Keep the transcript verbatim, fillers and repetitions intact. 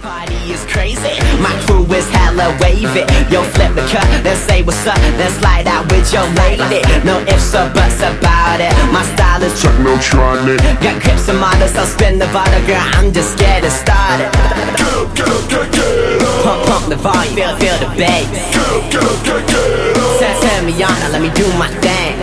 party is crazy, my crew is hella wavy. Yo, flip the cut, then say what's up, then slide out with your lady. No ifs or buts about it, my style is Technotronic. Got grips and models, I'll spin the bottle, girl, I'm just getting started. Get up, get up, get, get up. Pump, pump the volume, feel, feel the bass. Get up, get up, get, get up. Turn, turn me on, now let me do my thing.